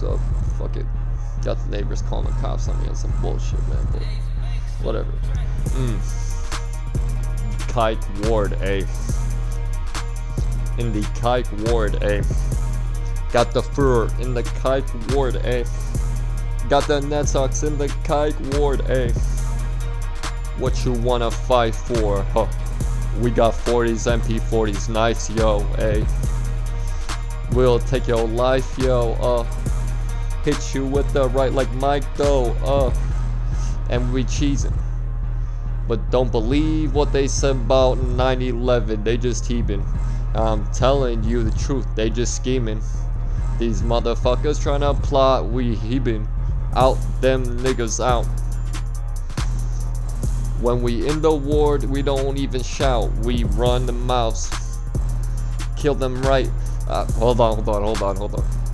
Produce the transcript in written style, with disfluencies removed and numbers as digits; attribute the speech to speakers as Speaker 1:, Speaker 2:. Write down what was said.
Speaker 1: so fuck it. Got the neighbors calling the cops on me on some bullshit, man, but whatever. Kike Ward, in the Kike Ward, got the fur in the Kike Ward, got the Net Sox in the Kike Ward, what you wanna fight for, huh? We got 40s, MP40s, nice, yo, we'll take your life, yo, hit you with the right like Mike though, and we cheesing. But don't believe what they said about 9/11, they just heaving. I'm telling you the truth, they just scheming. These motherfuckers trying to plot, we heaving. Out them niggas out. When we in the ward, we don't even shout, we run the mouths. Kill them right. Hold on.